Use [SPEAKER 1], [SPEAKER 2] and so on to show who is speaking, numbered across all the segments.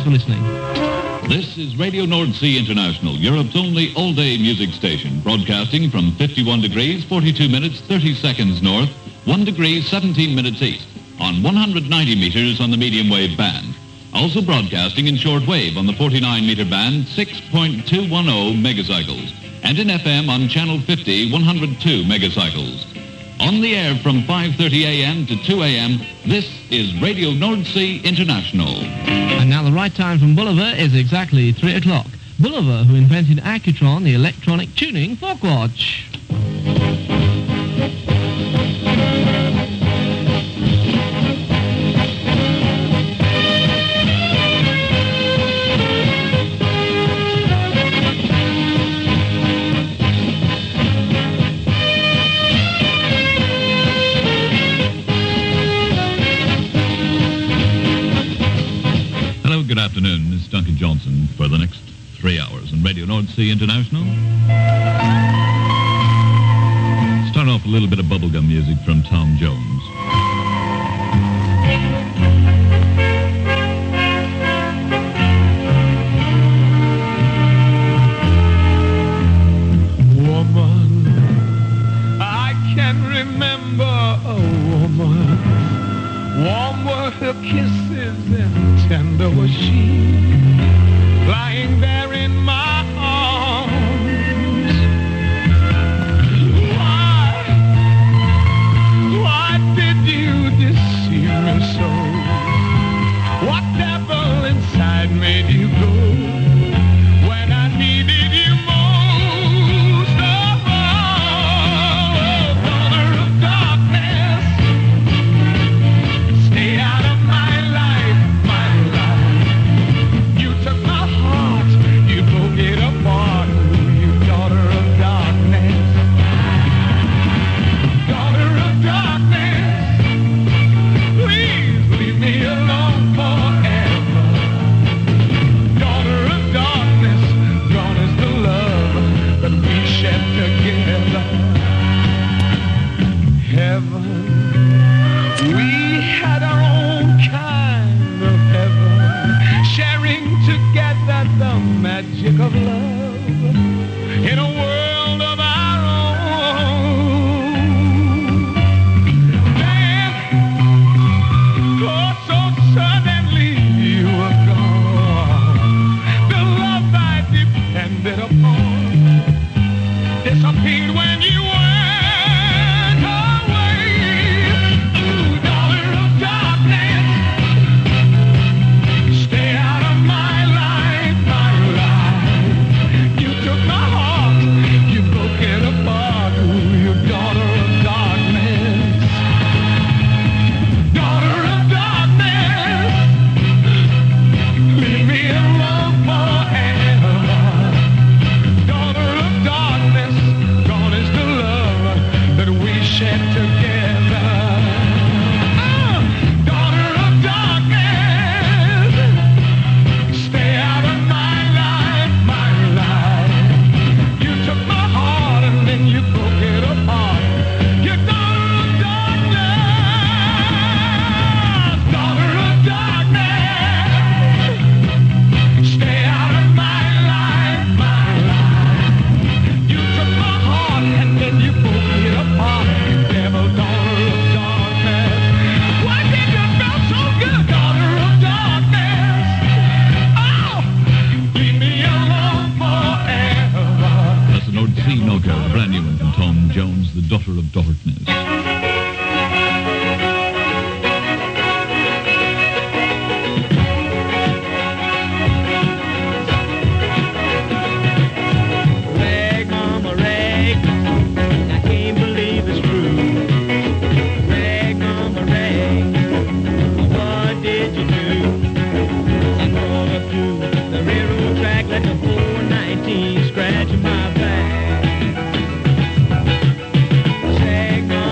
[SPEAKER 1] Thanks for listening.
[SPEAKER 2] This is Radio Nordsee International, Europe's only all-day music station, broadcasting from 51 degrees, 42 minutes, 30 seconds north, 1 degree, 17 minutes east, on 190 meters on the medium wave band. Also broadcasting in short wave on the 49-meter band, 6.210 megacycles, and in FM on channel 50, 102 megacycles. On the air from 5:30 a.m. to 2 a.m., this is Radio Nordsee International.
[SPEAKER 1] And now the right time from Bulliver is exactly 3 o'clock. Bulliver, who invented Accutron, the electronic tuning clock watch.
[SPEAKER 2] Good afternoon. This is Duncan Johnson for the next 3 hours on Radio Nordsee International. Start off a little bit of bubblegum music from Tom Jones.
[SPEAKER 3] Woman, I can remember a woman. Warm were her kisses and tender was she, lying there in my arms. Why did you deceive me so? What devil inside made you go when I needed you most of all? Oh, daughter of darkness, stay out of my life, my life. You took my heart, you broke it apart. You daughter of darkness, daughter of darkness, please leave me alone forever. Daughter of darkness, gone is the love that we shared together. Heaven, we had our own kind of heaven, sharing together the magic of love in a world of our own. Then, oh, so suddenly you were gone. The love I depended upon disappeared when you went away. Ooh, daughter of darkness, stay out of my life, my life. You took my heart, you broke it apart. Ooh, you daughter of darkness, daughter of darkness, leave me alone forever. Daughter of darkness, gone is the love that we shared together. Daughter of darkness, stay out of my life, my life. You took my heart and then you broke it apart. You daughter of darkness, daughter of darkness, stay out of my life, my life. You took my heart and then you broke it apart. You devil, daughter of darkness, why did you feel so good, daughter of darkness? Oh, leave me alone forever.
[SPEAKER 2] That's the Nordsee No-Go, the brand new one from Tom Jones, The Daughter of Darkness.
[SPEAKER 3] Rag, mama, rag, I can't believe it's true. Rag, mama, rag, what did you do? I crawled up to the railroad track like a 419 scratching my back. Rag, mama,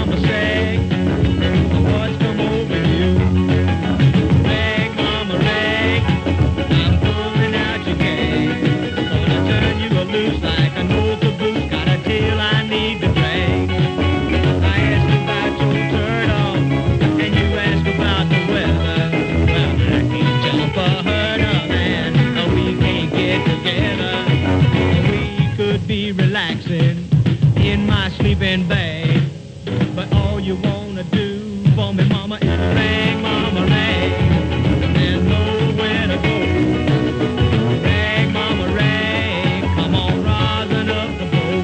[SPEAKER 3] sleeping bag. But all you wanna do for me, mama, is rag, mama, rag. There's nowhere to go. Rag, mama, rag. Come on, rising up the boat.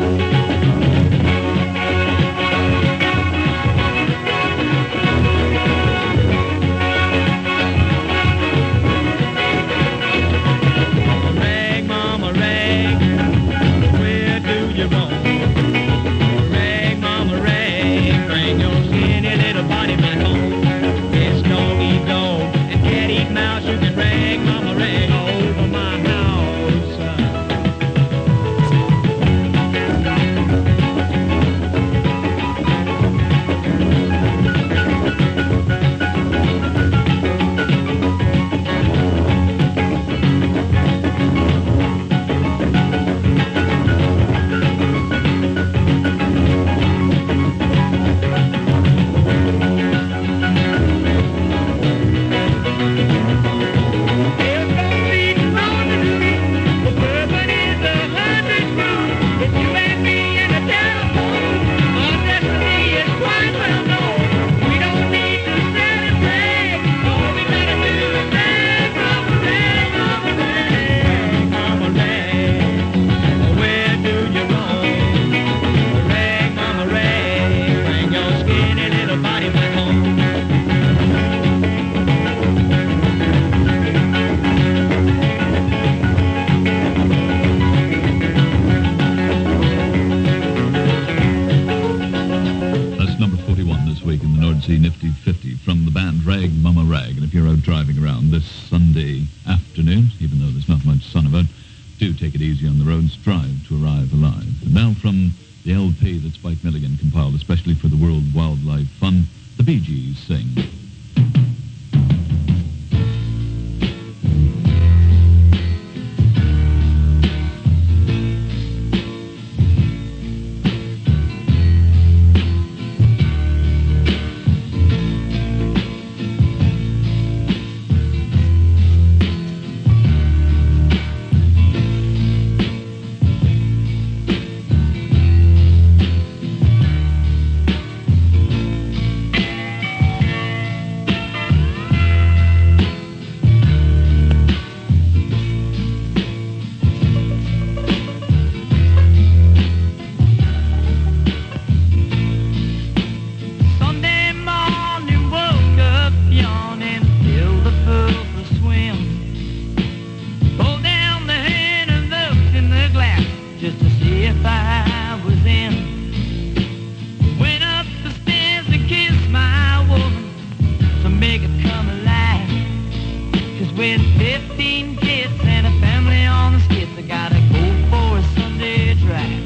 [SPEAKER 3] Rag, mama, rag. Where do you roam? Rag, mama, rag. Bring your skinny little body back home. It's dog eat dog and cat eat mouse. You can rag, mama, rag all over my house.
[SPEAKER 2] That's number 41 this week in the Nordsea Nifty 50 from the band Rag Mama Rag. And if you're out driving around this Sunday afternoon, even though there's not much sun about, do take it easy on the roads. Strive to arrive alive. And now from the LP that Spike Milligan compiled especially for the World Wildlife Fund, the Bee Gees sing.
[SPEAKER 3] Sunday morning, woke up yawning, filled the pool for a swim. Pulled down the hand and looked in the glass just to see if I was in. Went up the stairs and kissed my woman to make her come alive. 'Cause with 15 kids and a family on the skids, I gotta go for a Sunday drive.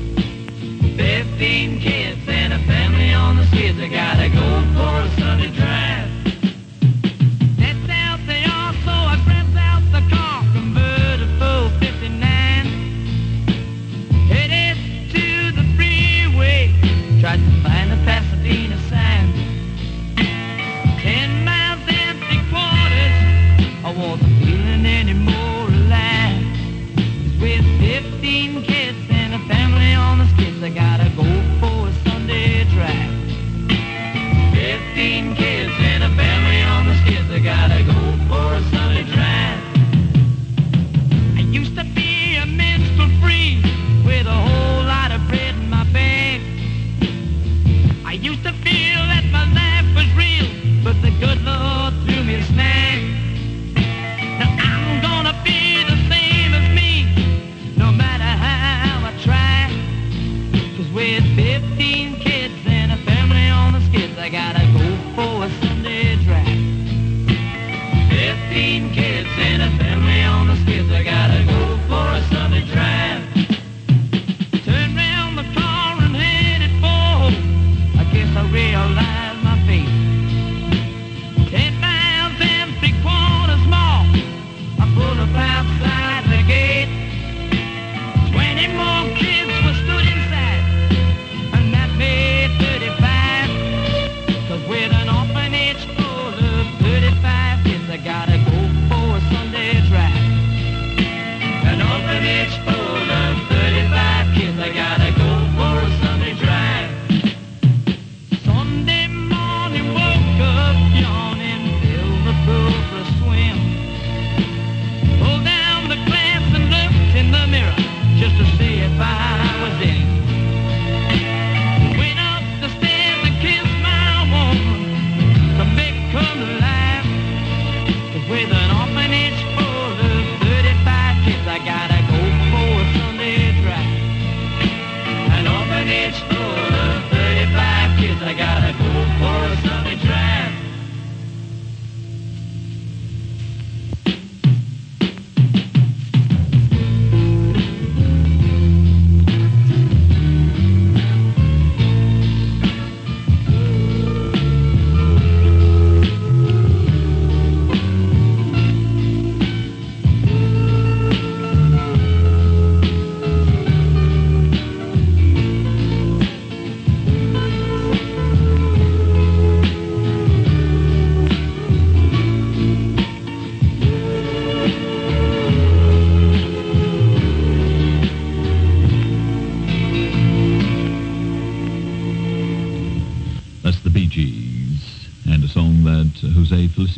[SPEAKER 3] 15 kids and a family on the skids, I gotta go for a Sunday drive. That's out the yard, so I pressed out the car, convertible 59. Headed to the freeway, tried to find the Pasadena sign. 10 miles empty quarters, I wasn't feeling any more alive. 'Cause with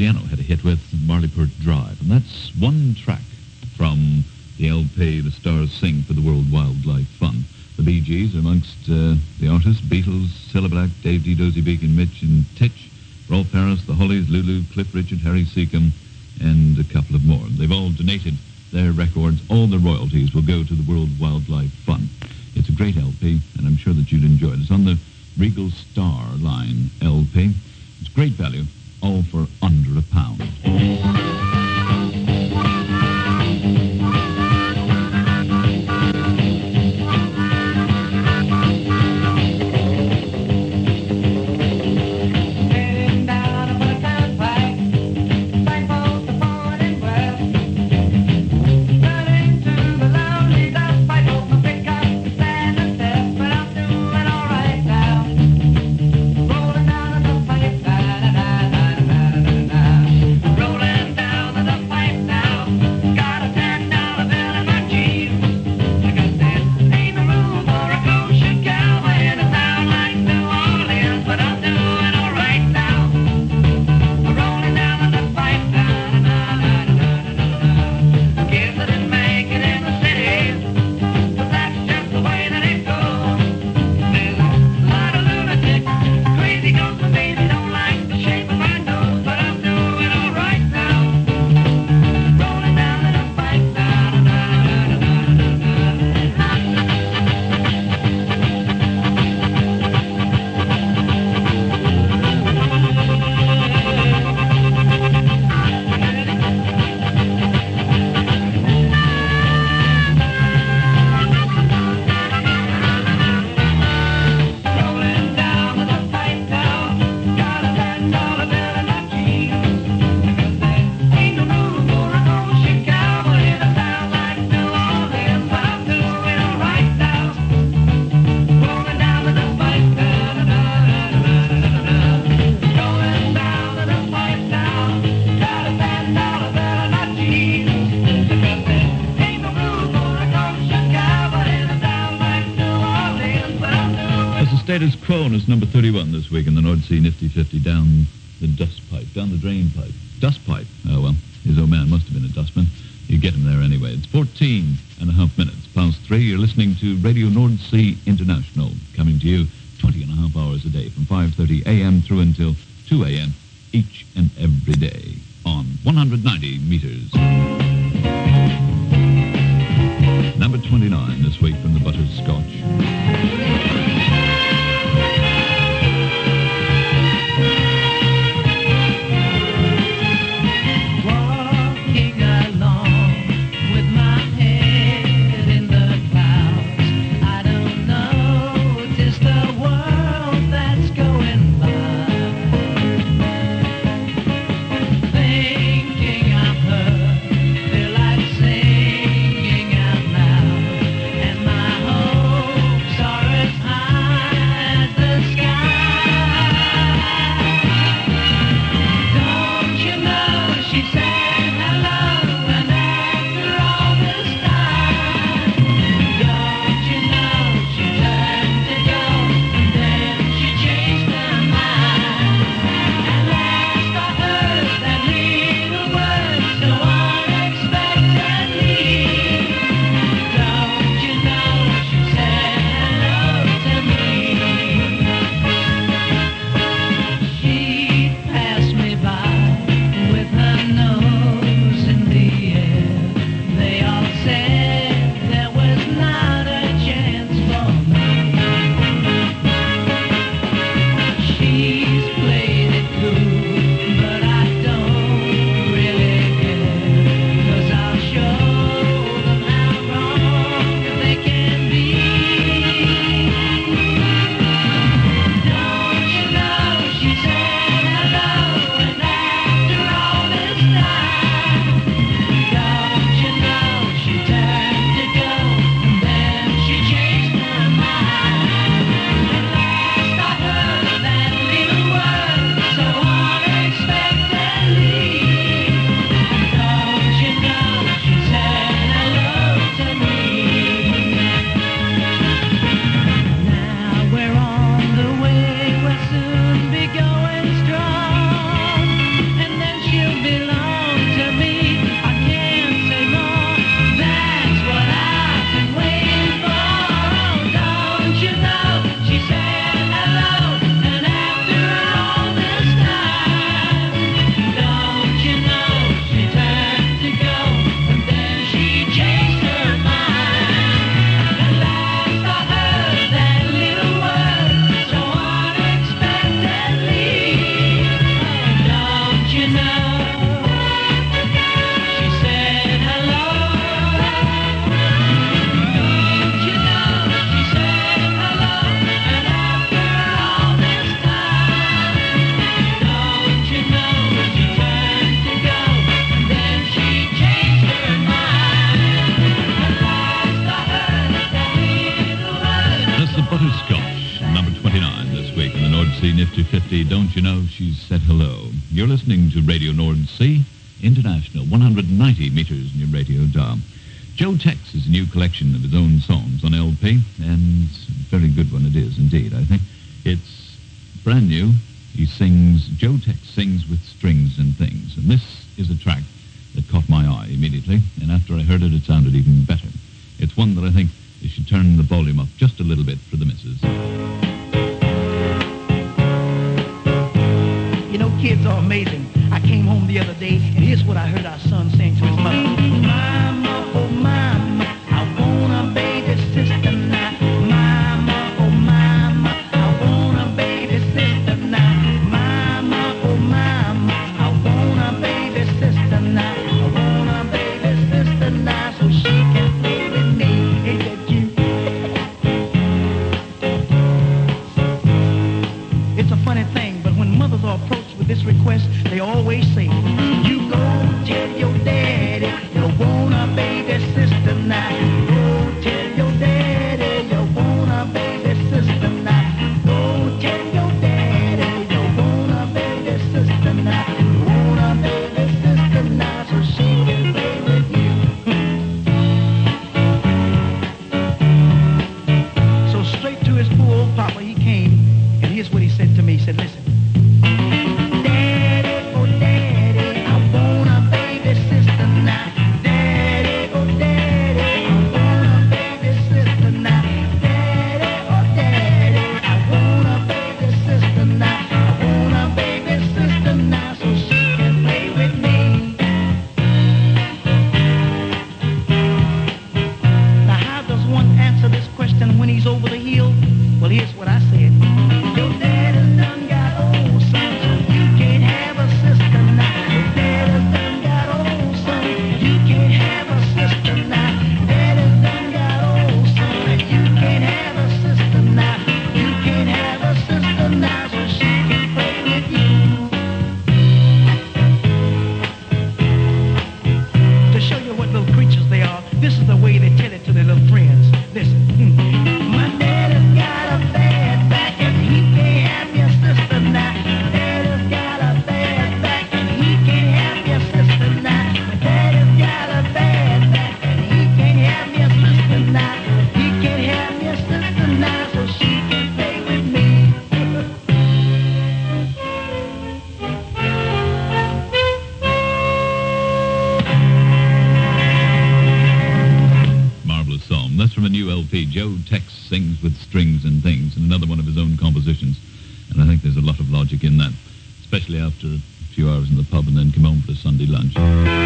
[SPEAKER 2] Luciano had a hit with Marleyport Drive. And that's one track from the LP The Stars Sing for the World Wildlife Fund. The Bee Gees amongst the artists, Beatles, Cilla Black, Dave D, Dozy Beacon, Mitch and Titch, Rolf Harris, The Hollies, Lulu, Cliff Richard, Harry Seacombe, and a couple of more. They've all donated their records. All the royalties will go to the World Wildlife Fund. It's a great LP, and I'm sure that you'd enjoy it. It's on the Regal Star Line LP. It's great value, all for under £1. Status Quo is number 31 this week in the North Sea Nifty 50 down the dust pipe, down the drain pipe. Dust pipe. Oh, well, his old man must have been a dustman. You get him there anyway. It's 14 and a half minutes past 3. You're listening to Radio North Sea International, coming to you 20 and a half hours a day from 5:30 a.m. through until 2 a.m. each and every day on 190 meters. Number 29 this week from the Butterscotch.
[SPEAKER 4] Feel like singing out loud, and my whole
[SPEAKER 2] Christie, don't you know she's said hello? You're listening to Radio North Sea International, 190 meters in your radio dial. Joe Tex is a new collection of his own songs on LP, and it's a very good one it is indeed, I think. It's brand new. Joe Tex sings with strings and things, and this is a track that caught my eye immediately, and after I heard it, it sounded even better. It's one that I think you should turn the volume up just a little bit for the missus.
[SPEAKER 4] You know, kids are amazing. I came home the other day, and here's what I heard our son saying to his mother. Mama, oh mama, I want a baby sister now. Mama, oh mama, I want a baby sister now. Mama, oh mama, I want a baby sister now. I want a baby sister now so she can play with me. Ain't that cute? It's a funny thing, but when mothers are approached with this request, they always say, you go tell your daddy you want a baby sister now. Go tell your daddy you want a baby sister now. Go tell your daddy you want a baby sister now. You want a baby sister now so she can play with you. So straight to his poor old papa he came, and here's what he said to me. He said, listen.
[SPEAKER 2] That's from a new LP. Joe Tex sings with strings and things, and another one of his own compositions. And I think there's a lot of logic in that, especially after a few hours in the pub and then come home for a Sunday lunch.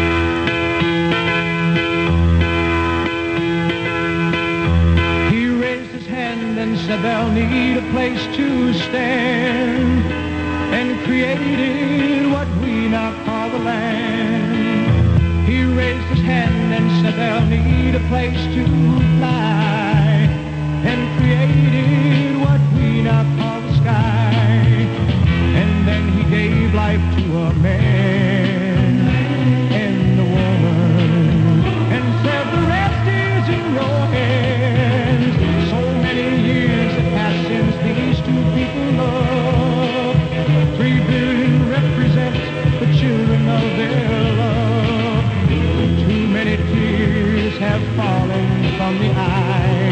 [SPEAKER 3] He raised his hand and said they'll need a place to stand, and created what we now call the land. He raised his hand and said they'll need a place to fly, and created what we now call the sky. And then he gave life to a man and a woman, and said the rest is in your hands. So many years have passed since these two people loved. 3 billion represent the children of their love. Too many tears have fallen from the eyes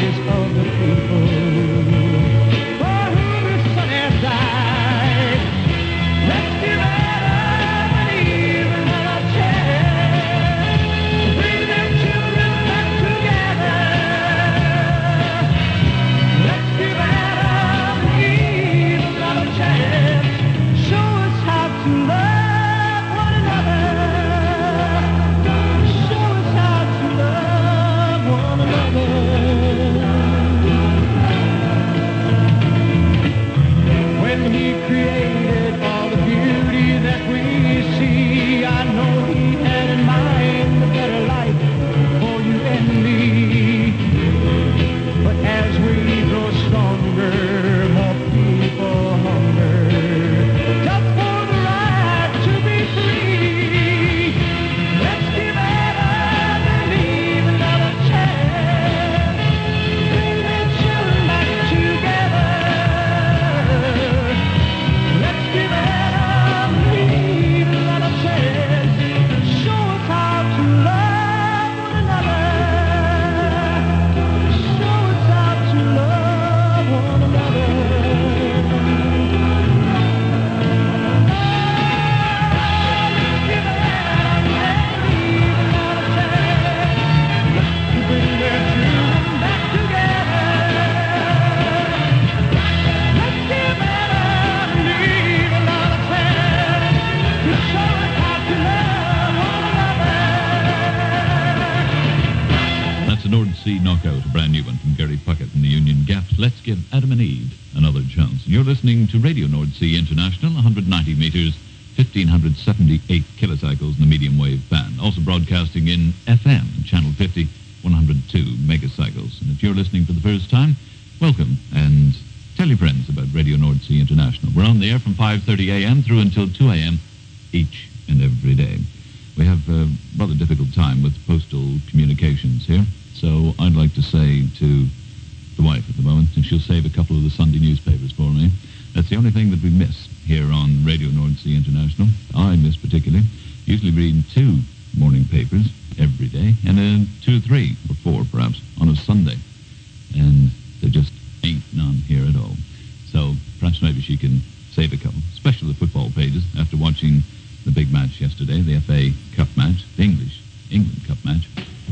[SPEAKER 2] North Sea Knockout, a brand new one from Gary Puckett and the Union Gaps. Let's give Adam and Eve another chance. You're listening to Radio North Sea International, 190 meters, 1,578 kilocycles in the medium wave band. Also broadcasting in FM, channel 50, 102 megacycles. And if you're listening for the first time, welcome, and tell your friends about Radio North Sea International. We're on the air from 5:30 a.m. through until 2 a.m. each and every day. We have a rather difficult time with postal communications here, so I'd like to say to the wife at the moment, and she'll save a couple of the Sunday newspapers for me. That's the only thing that we miss here on Radio North Sea International. I miss particularly. Usually reading 2 morning papers every day, and then 2 or 3 or 4 perhaps on a Sunday. And there just ain't none here at all. So perhaps maybe she can save a couple, especially the football pages, after watching the big match yesterday, the FA Cup match, the England Cup match,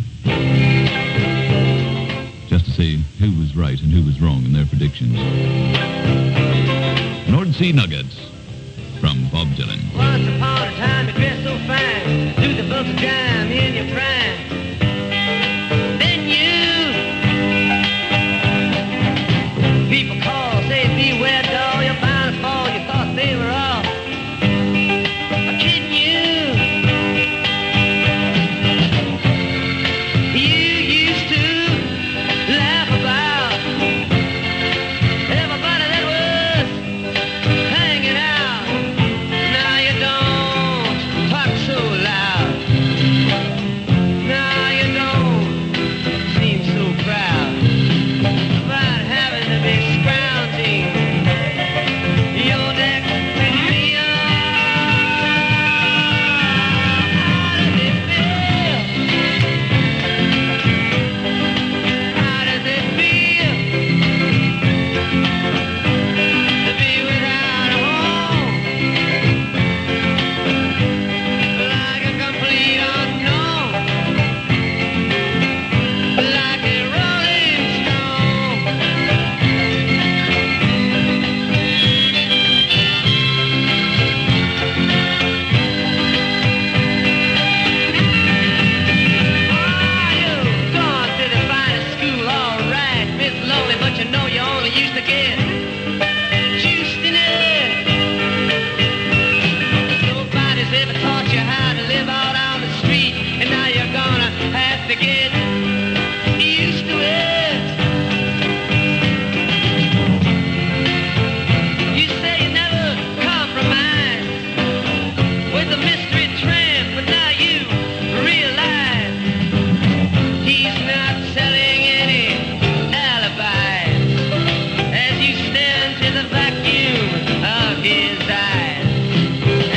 [SPEAKER 2] just to see who was right and who was wrong in their predictions. North Sea Nuggets from Bob Dylan.
[SPEAKER 5] Once upon a time you dressed so fine, through the books of time in your prime. Then you, people call, say beware doll, you're bound to fall, you thought they were all.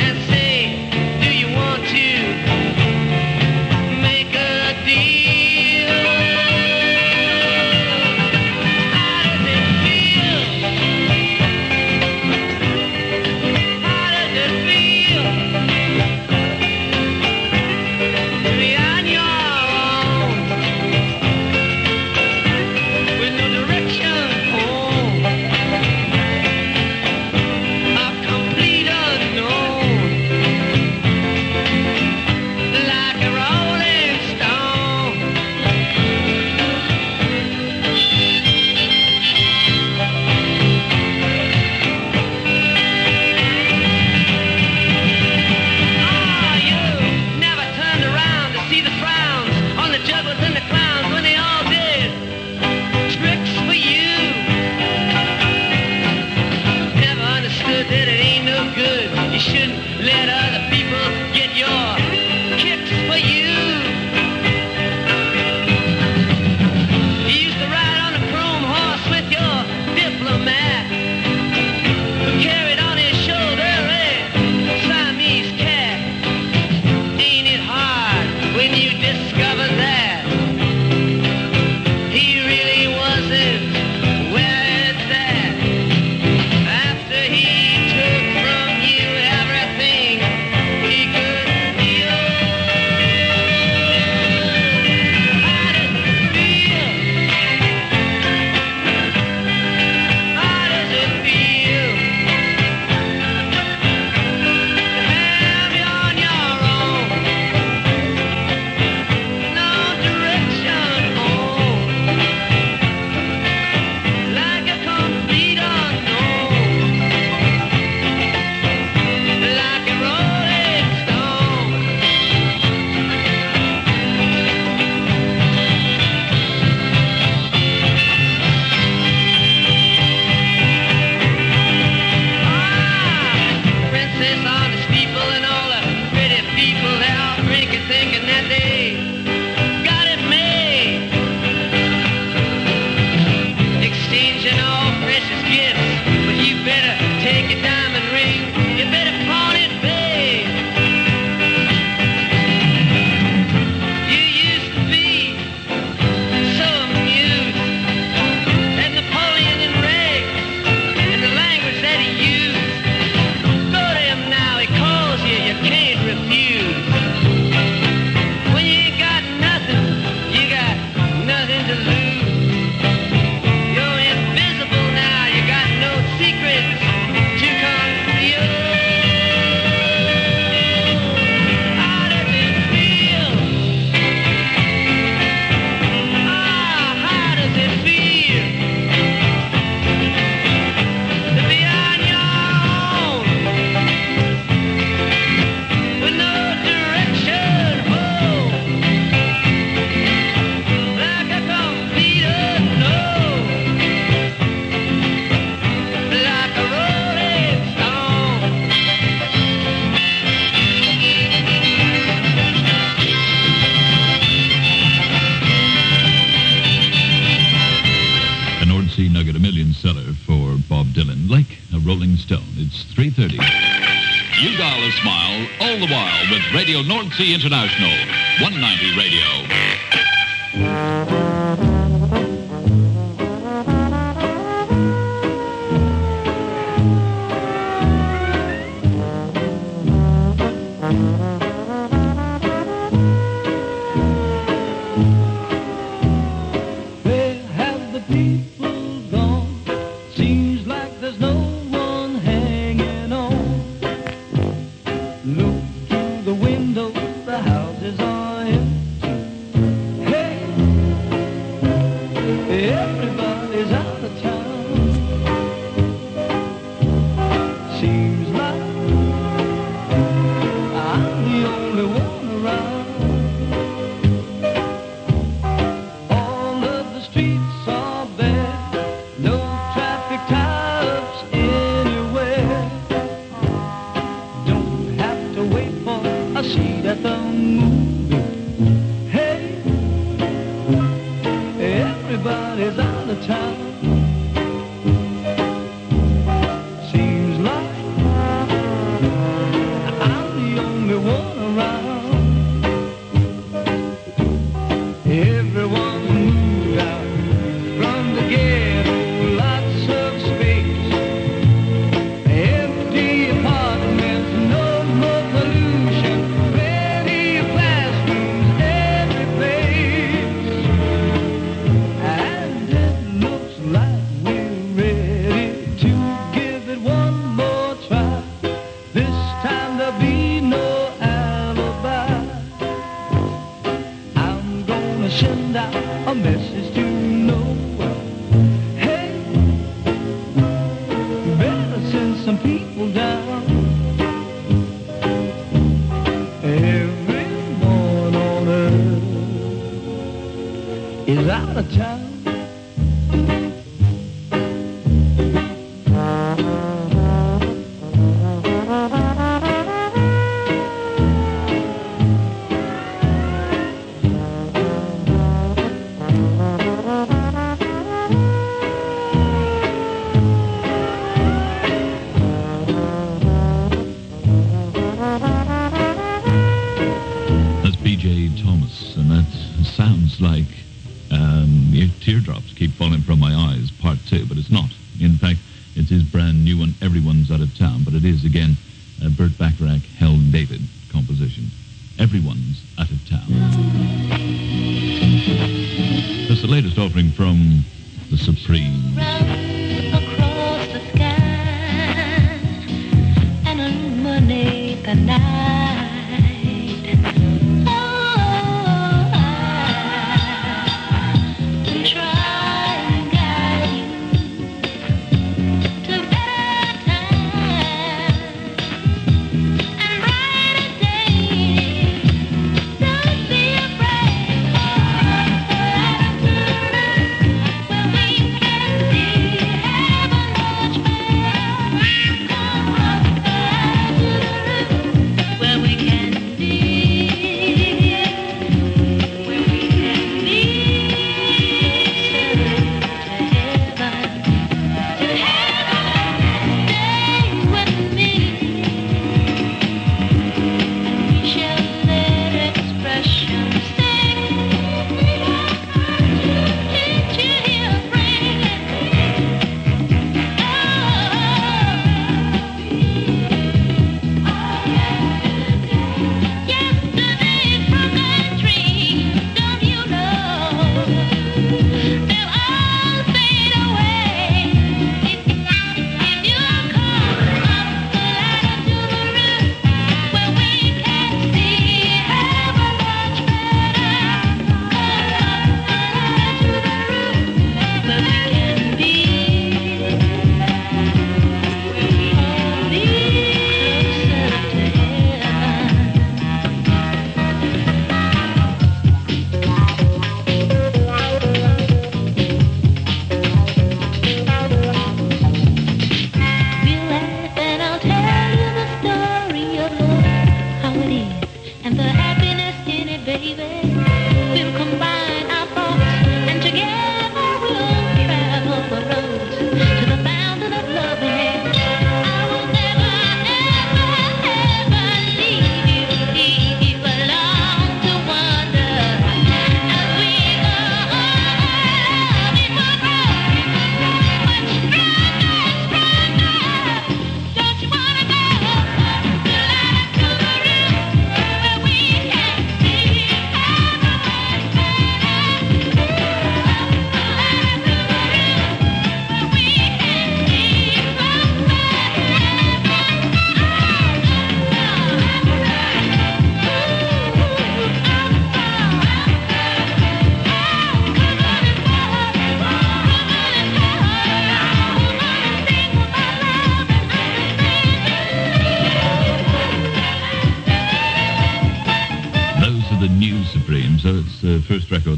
[SPEAKER 3] Make a deal.
[SPEAKER 2] Radio North Sea International, 190 Radio.
[SPEAKER 4] Where have the people gone? Seems like there's no one hanging on. Look through the window, the houses are empty. Hey, everybody's out of town. Seems like I'm the only one around. All of the streets are bare, no traffic tie-ups anywhere. Don't have to wait for a seat at the movie. Hey, everybody's out of town. Seems like I'm the only one around. Everyone moved out from the ghetto, lots of space. Empty apartments, no more pollution. Plenty of classrooms every place. And it looks like we're ready to give it one more try. This time there'll be no alibi. I'm gonna send out a message to Noah. Hey, better send some people down. Everyone on earth is out of town.
[SPEAKER 2] That's B.J. Thomas, and that sounds like Teardrops Keep Falling From My Eyes, Part 2, but it's not. In fact, it is brand new and Everyone's Out of Town, but it is, again, a Burt Bacharach, Hal David composition. Everyone's Out of Town. That's the latest offering from the Supremes.
[SPEAKER 6] Across the sky and illuminate the night. Oh, I try and guide you to better times and brighter days. Don't be afraid. When we can see heaven much better. Come on, where we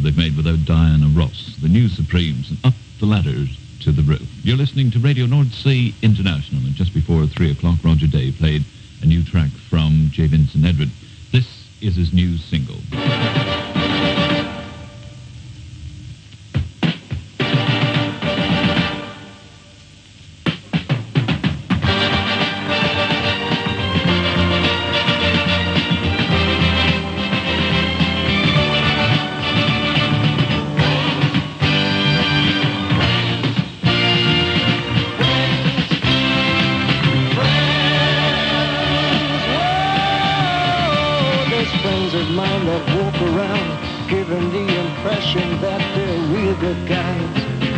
[SPEAKER 2] they've made without Diana Ross, the new Supremes, and Up the Ladders to the Roof. You're listening to Radio North Sea International, and just before 3 o'clock, Roger Day played a new track from J. Vincent Edward. This is his new single.
[SPEAKER 7] Friends of mine that walk around giving the impression that they're real good guys.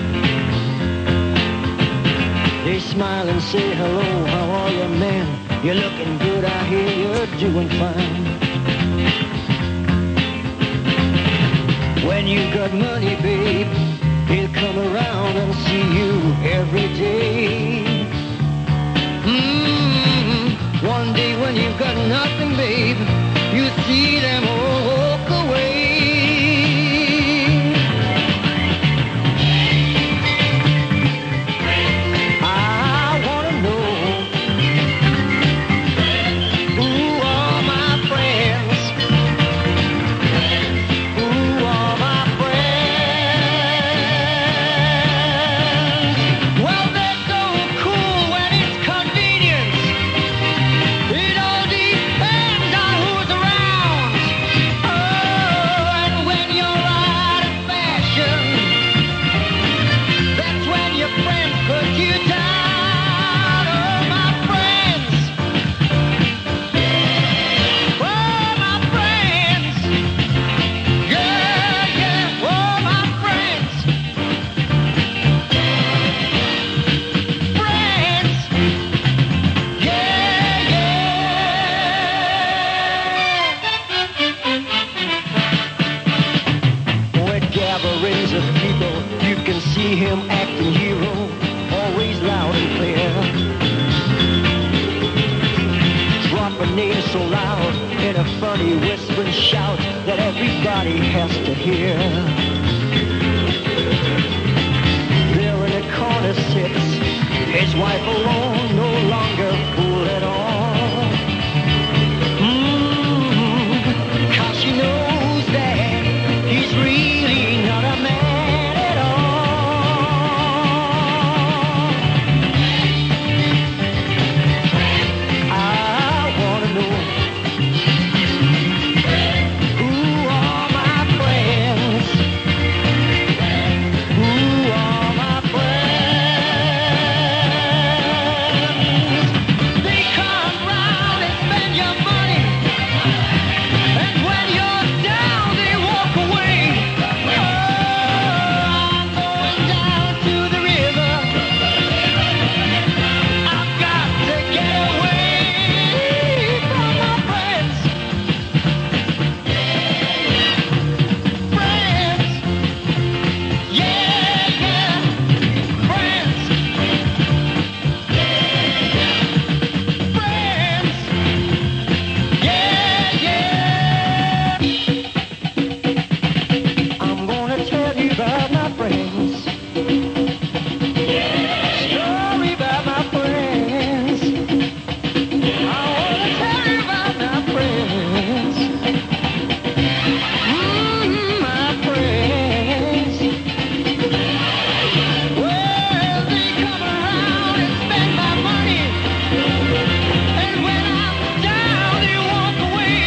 [SPEAKER 7] They smile and say hello, how are you, man? You're looking good, I hear you're doing fine. When you got money, babe, he'll come around and see you every day. One day when you've got nothing, babe, you see them all walk away. I wanna know who are my friends? Who are my friends? Well, they're so cool when it's convenient. It all depends on who's around. Oh, and when you're out of fashion, that's when your friends put you down. Oh, my friends. Oh, my friends. Yeah, yeah. Oh, my friends. Friends. Yeah, yeah. With gatherings of people, you can see him acting hero, always loud and clear. Dropping names so loud in a funny whispering shout that everybody has to hear. There in the corner sits his wife alone, no longer fool at all. 'Cause she knows that he's really not a man at all. I wanna know who are my friends? Who are my friends? They come round and spend your money, and when you're down, they walk away. Oh, I'm going down to the river. I've got to get away from my friends. Friends. Yeah, yeah. Friends. Friends. Yeah, yeah. I'm gonna tell you about my friends. Story about my friends. I wanna tell you about my friends. My friends. Well, they come around and spend my money, and when I'm down, they walk away.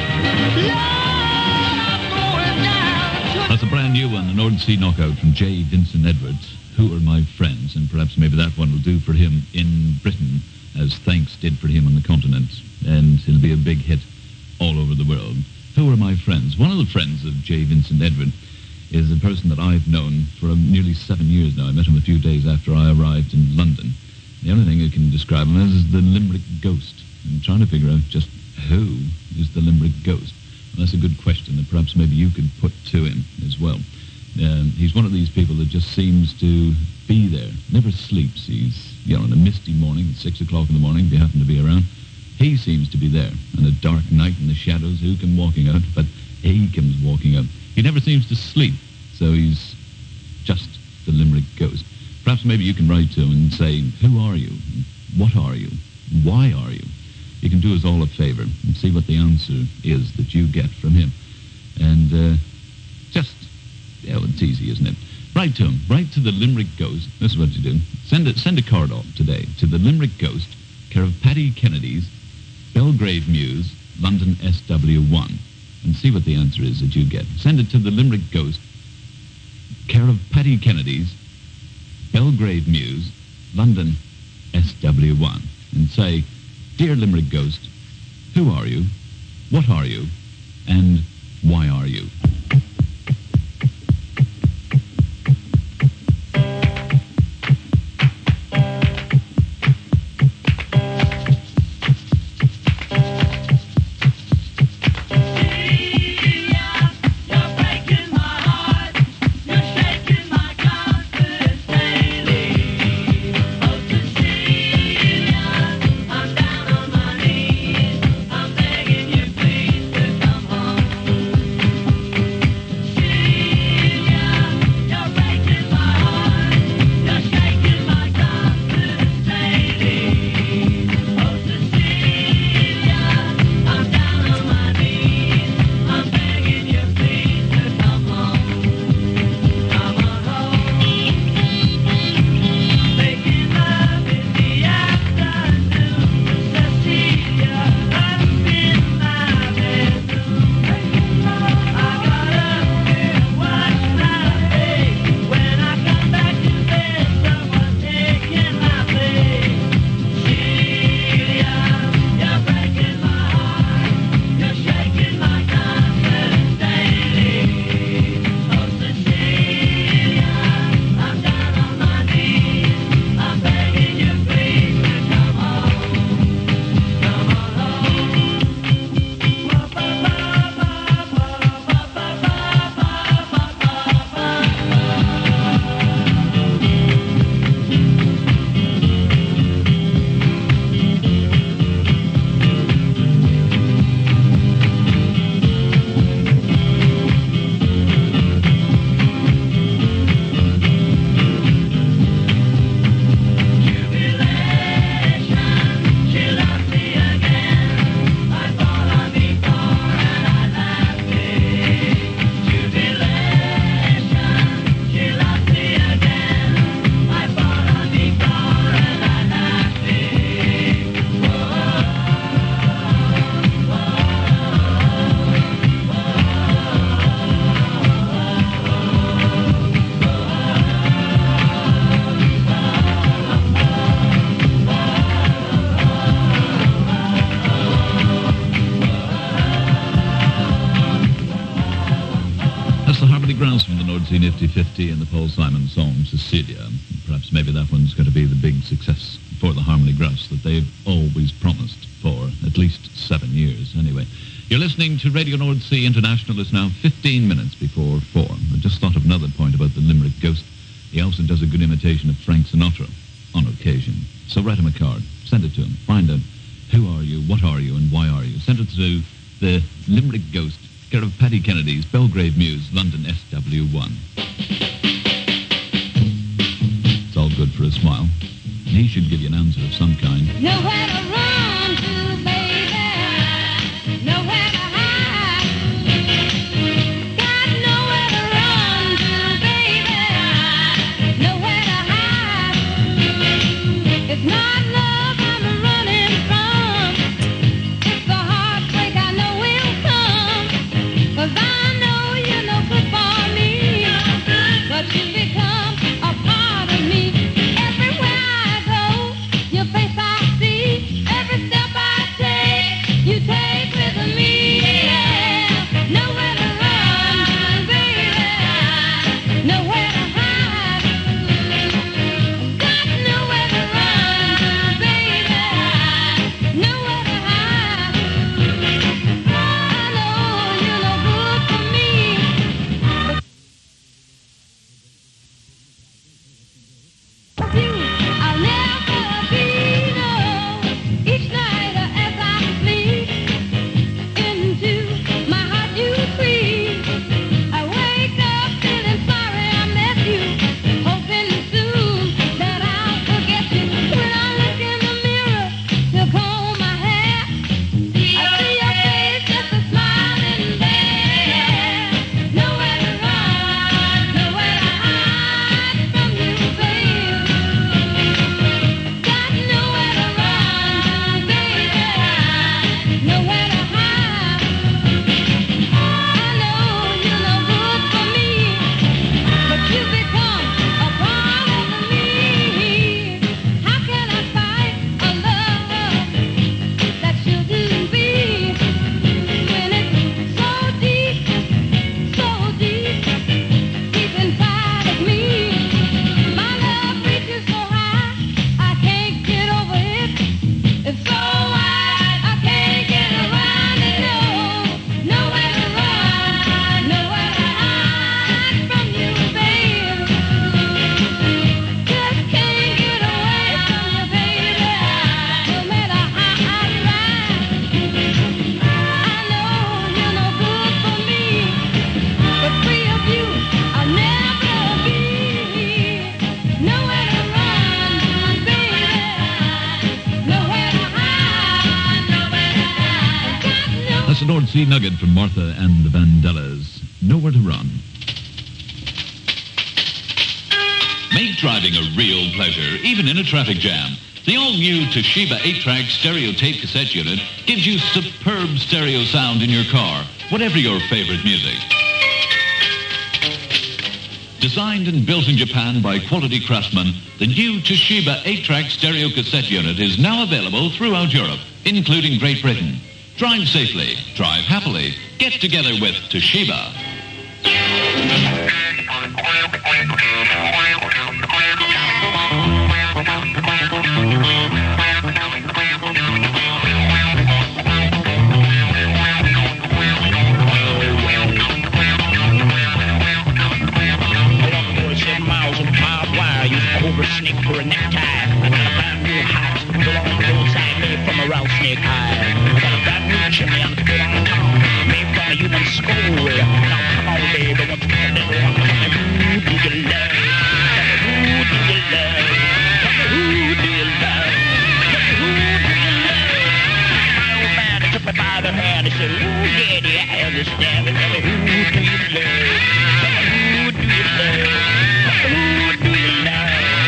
[SPEAKER 7] Lord, I'm going down to
[SPEAKER 2] That's a brand new one, the North Sea Knockout from J. Vincent Edwards. Who are my friends? And perhaps maybe that one will do for him in Britain, as Thanks did for him on the continent. And it'll be a big hit all over the world. Who are my friends? One of the friends of J. Vincent Edward is a person that I've known for nearly 7 years now. I met him a few days after I arrived in London. The only thing I can describe him as is the Limerick Ghost. I'm trying to figure out just who is the Limerick Ghost. Well, that's a good question that perhaps maybe you could put to him as well. He's one of these people that just seems to be there, never sleeps. He's, on a misty morning, at 6 o'clock in the morning, if you happen to be around, he seems to be there. On a dark night in the shadows, who come walking out? But he comes walking out. He never seems to sleep, so he's just the Limerick Ghost. Perhaps maybe you can write to him and say, who are you? What are you? Why are you? You can do us all a favour and see what the answer is that you get from him. And it's easy, isn't it? Write to him. Write to the Limerick Ghost. This is what you do. Send a card off today to the Limerick Ghost, care of Paddy Kennedy's, Belgrave Mews, London SW1, and see what the answer is that you get. Send it to the Limerick Ghost, care of Paddy Kennedy's, Belgrave Mews, London SW1, and say, Dear Limerick Ghost, who are you? What are you? And why are you? From the Nord Sea Nifty 50 and the Paul Simon song Cecilia. Perhaps maybe that one's going to be the big success for the Harmony Grouse that they've always promised for at least 7 years anyway. You're listening to Radio Nord Sea International. It's now 15 minutes before 4. I just thought of another point about the Limerick Ghost. He also does a good imitation of Frank Sinatra on occasion. So write him a card, send it to him, find out who are you, what are you, and why are you. Send it to the Limerick Ghost, care of Paddy Kennedy's, Belgrave Mews, London SW1. It's all good for a smile. And he should give you an answer of some kind.
[SPEAKER 6] Nowhere to run to, baby. Nowhere to hide. Got nowhere to run to, baby. Nowhere to hide. It's not love I'm running from. It's the heartbreak I know will come. 'Cause I know you're no good for me. But you become a part of me. Everywhere I go, your face I see.
[SPEAKER 2] a North Sea nugget from Martha and the Vandellas. Nowhere to run. Make driving a real pleasure, even in a traffic jam. The all-new Toshiba 8-track stereo tape cassette unit gives you superb stereo sound in your car, whatever your favorite music. Designed and built in Japan by quality craftsmen, the new Toshiba 8-track stereo cassette unit is now available throughout Europe, including Great Britain. Drive safely, drive happily, get together with Toshiba.
[SPEAKER 4] Snake for a necktie. I got a brand new hat belonging to the roadside made from a rattlesnake hide. I got a brand new chimney on the good on top made from a human skull. Now come on, baby, won't you come and let me who do you love? Who do you love? Who do you love? Who do you love? My old man he took me by the hand. He said, ooh, daddy, I understand. Tell me who do you love? Who do you love? Who do you love?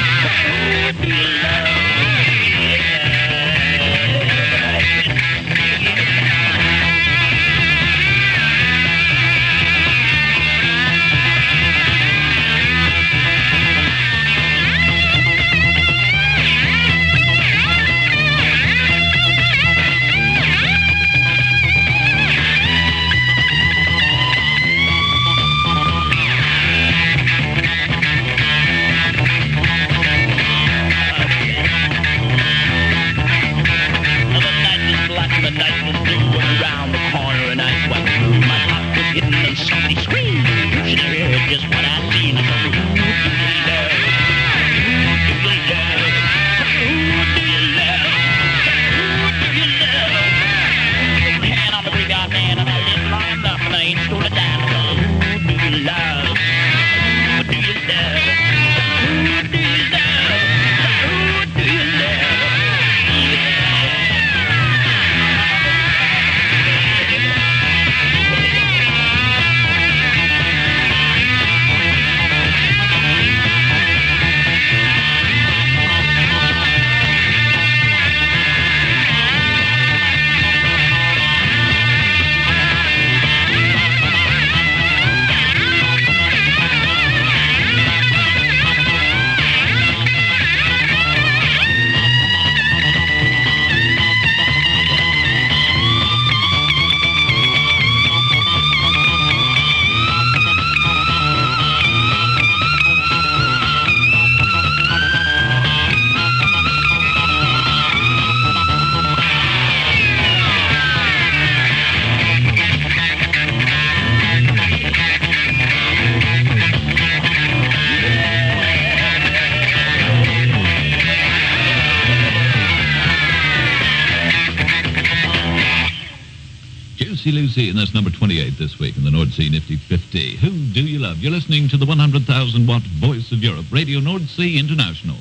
[SPEAKER 2] Lucy, and that's number 28 this week in the North Sea Nifty 50. Who do you love? You're listening to the 100,000-watt voice of Europe, Radio North Sea International.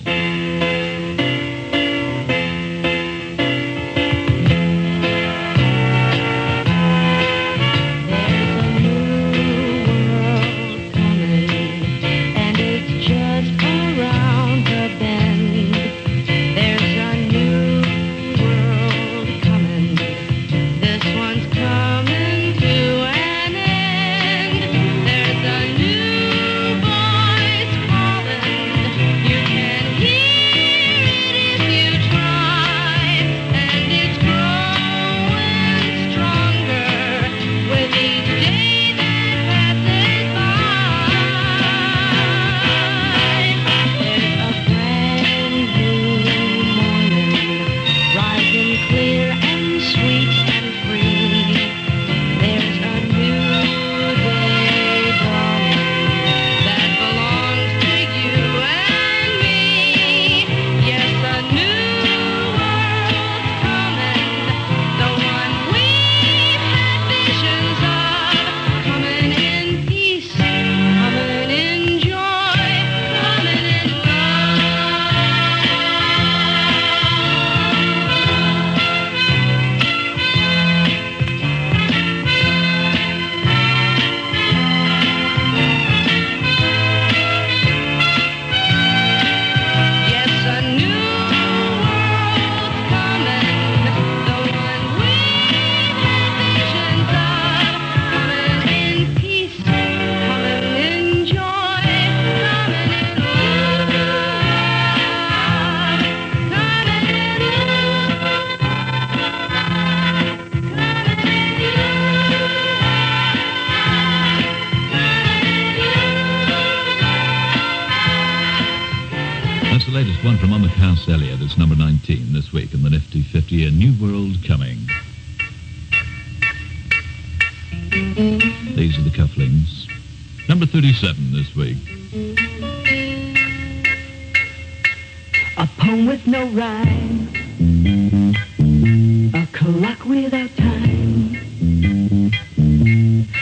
[SPEAKER 6] Hear
[SPEAKER 2] latest one from Mama Cass Elliot. It's number 19 this week in the Nifty 50, A New World Coming. These are the cufflinks. Number 37 this week.
[SPEAKER 8] A poem with no rhyme, a clock without time,